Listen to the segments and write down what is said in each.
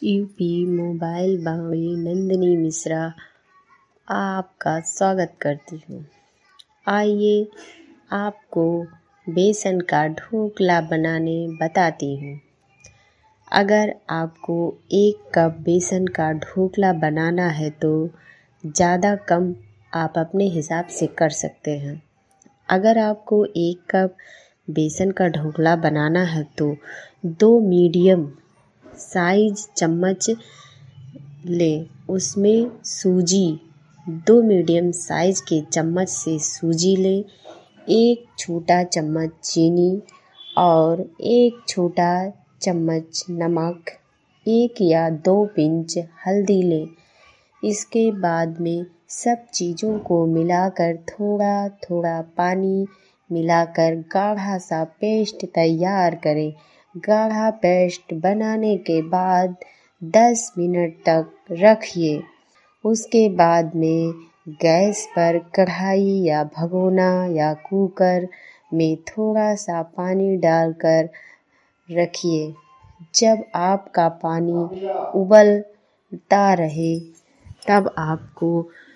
UP mobile Vaani Nandini Mishra आपका स्वागत करती हूँ। आइए आपको बेसन का ढोकला बनाने बताती हूँ। अगर आपको 1 कप बेसन का ढोकला बनाना है तो ज़्यादा कम आप अपने हिसाब से कर सकते हैं। अगर आपको 1 कप बेसन का ढोकला बनाना है तो 2 मीडियम साइज चम्मच ले, उसमें सूजी 2 मीडियम साइज के चम्मच से सूजी ले, 1 छोटा चम्मच चीनी और 1 छोटा चम्मच नमक, 1 या 2 पिंच हल्दी ले। इसके बाद में सब चीज़ों को मिलाकर थोड़ा थोड़ा पानी मिलाकर गाढ़ा सा पेस्ट तैयार करें। गाढ़ा पेस्ट बनाने के बाद 10 मिनट तक रखिए। उसके बाद में गैस पर कढ़ाई या भगोना या कुकर में थोड़ा सा पानी डालकर रखिए। जब आपका पानी उबलता रहे तब आपको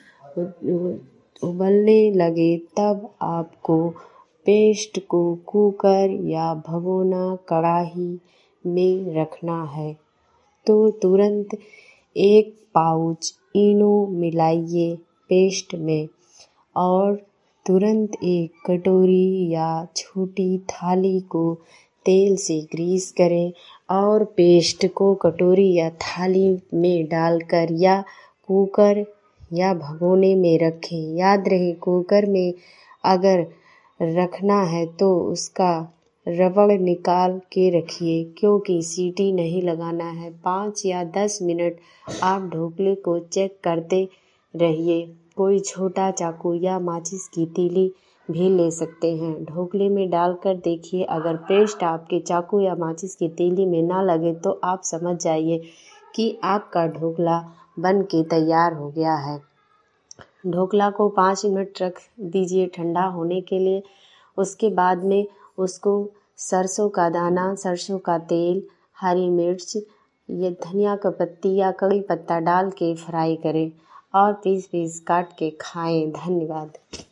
उबलने लगे तब आपको पेस्ट को कुकर या भगोना कढ़ाई में रखना है तो तुरंत 1 पाउच इनो मिलाइए पेस्ट में और तुरंत 1 कटोरी या छोटी थाली को तेल से ग्रीस करें और पेस्ट को कटोरी या थाली में डालकर या कुकर या भगोने में रखें। याद रहे कुकर में अगर रखना है तो उसका रबड़ निकाल के रखिए क्योंकि सीटी नहीं लगाना है। 5 या 10 मिनट आप ढोकले को चेक करते रहिए। कोई छोटा चाकू या माचिस की तीली भी ले सकते हैं। ढोकले में डालकर देखिए, अगर पेस्ट आपके चाकू या माचिस की तीली में ना लगे तो आप समझ जाइए कि आपका ढोकला बन के तैयार हो गया है। ढोकला को 5 मिनट रख दीजिए ठंडा होने के लिए। उसके बाद में उसको सरसों का दाना, सरसों का तेल, हरी मिर्च, ये धनिया का पत्ती या कड़ी पत्ता डाल के फ्राई करें और पीस काट के खाएं। धन्यवाद।